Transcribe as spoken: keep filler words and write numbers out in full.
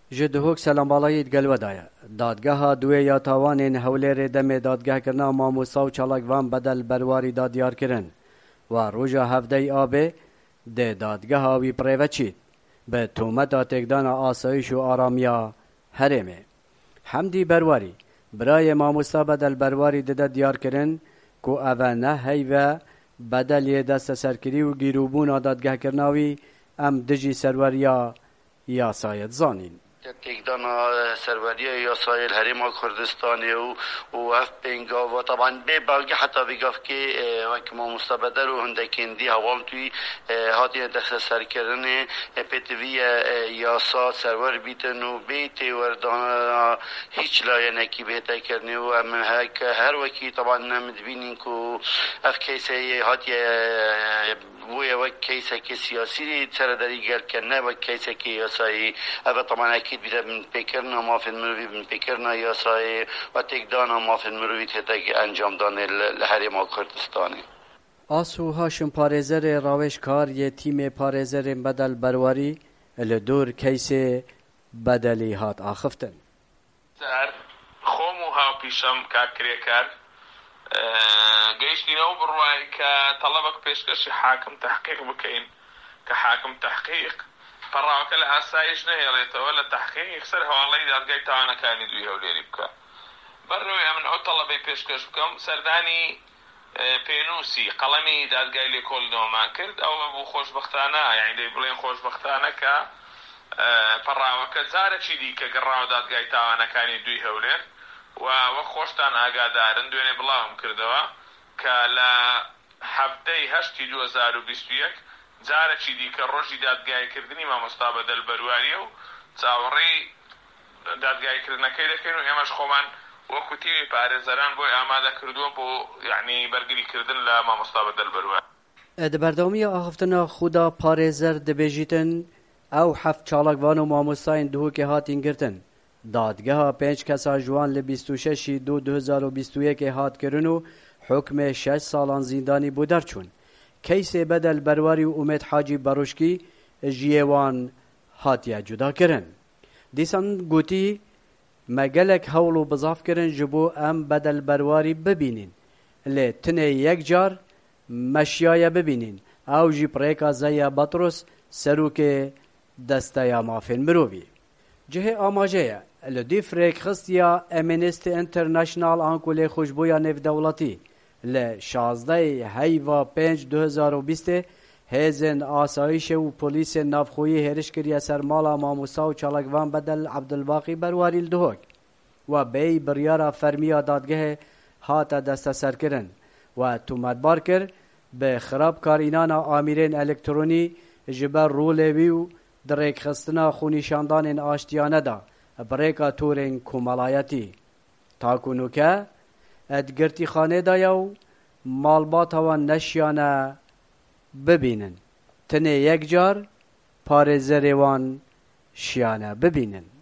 ji dihok selambalayê gelwe daye. Dadgeha duê ya tawanên Hewlêrê demê dadgehkirina mamosta û çalakvan bedel berwarî da diyar kirin. Wa roja hevdeyê abê dê dadgeha wî pirê veçît bi tûmeta têkdana asayîş û aramiya Herêmê. Hemdî Berwarî, birayê mamosta bedel berwarî dide diyar kirin ku ev e ne heyve bedelê desteserkirî û gîrûbûna dadgehkirina wî em dijî serweriya yasayê dizanîn. تقدانا سروریه یاسای الحریم کردستانی و و اف بینگا و طبعا به باقی حتی بگاف که وقت ما مستبدل و هندکندی هوام توی هاتی دست سر کردن پتوی یاسا سرور بیتن و بیت وردانا هیچ لایه نکی بهتا کردن و ام هک هر وکی طبعا مدبینین که اف کیسه هاتی بوی وقت کیسه که سیاسی سرداری گل کنه و کیسه که یاسایی اف طبعا اکید بیده من پیکرنا ما فی المروی من پیکرنا یاسایی و تکدانا ما فی المروی تیتا که انجام دانه لحریم کردستانی. آسو هاشم پارێزerê rawêjkar yê tîmê parêzerên bedel berwarî li dor keysê bedelî hat axiftin. خۆم و هاوپیشەم کاکرێکار گەیشتینەوە بڕوای کە تەڵەبێک پێشکەشی حاکم تحقیق بکەین کە حاکم تحقیق پەڕاوەکە لە ئاسایش نەهێڵێتەوە لە تحقیقی سەر هەواڵەی دادگای تاوانەکانی دوی هەولێری بکە. بەڕێوەی ئەمن ئەو تەڵەبەی پێشکەش بکەم سەردانی پێنووسی قەڵەمی دادگای لێکۆڵینەوەمان کرد ئەو بوو خۆشبەختانە یعنی دەی بڵێن خۆشبەختانە کە پەڕاوەکە جارێکی دیکە گەڕاوە دادگای تاوانەکانی دوی هەولێر و وەک خۆشتان ئاگادارن دوێنێ بڵاوم کردەوە کە لە هەفتەی هەشتی دوو هەزار و بیست و یەک جارێکی دیکە ڕۆژی دادگایکردنی مامۆستا بەدەل بەرواریە و چاوەڕێی دادگایکردنەکەی دەکەین و ئێمەش خۆمان وەکو تیمی پارێزەران بۆی ئامادە کردووە بۆ یعنی بەرگریکردن لە مامۆستا بەدەل بەرواری. Di berdewamiya axiftina xuda parêzer dibêjîtin ew heft çalakvan û mamostayên dihokê hatin girtin. Dadgeha pênc kesa ji wan li bîst û şeşî du du hezar û bîst û yekê hat kirin û hukmê şeş salan zîndanî bû derçûn. Keysê bedel berwarî û Umêd Hacî Beroşkî ji yê wan hatiye cuda kirin. Dîsan gotî me gelek hewl û bizav kirin ji bo em bedel berwarî bibînin. Lê tinê yek car meşyaye bibînin. Ew jî pirêka Zeya Batros serokê desteya mafên mirovî. Cihê amaje ye li dî firêkxistiya Amnesty International an ku lêxweşbûya nêvdewletî li şazdehê heyva pênc du hezar û bîstê hêzên asayîşê û polîsên navxweyî hêriş kiriye ser mala mamosta û çalakvan bedel Ebdulbaqî Berwarî li Duhok. We bêyî biryara fermiya dadgehê hate desteserkirin we tûmetbar kir bi xirabkarînana amîrên elektronî ji ber rolê wî û dirêkxistina xûnîşandanên aştiyane da birêka torên komelayetî. Takunûke edgirtîxanê daye û malbata wan neşiyane bibînin. Tinê yek car parêzerê wan şiyane bibînin.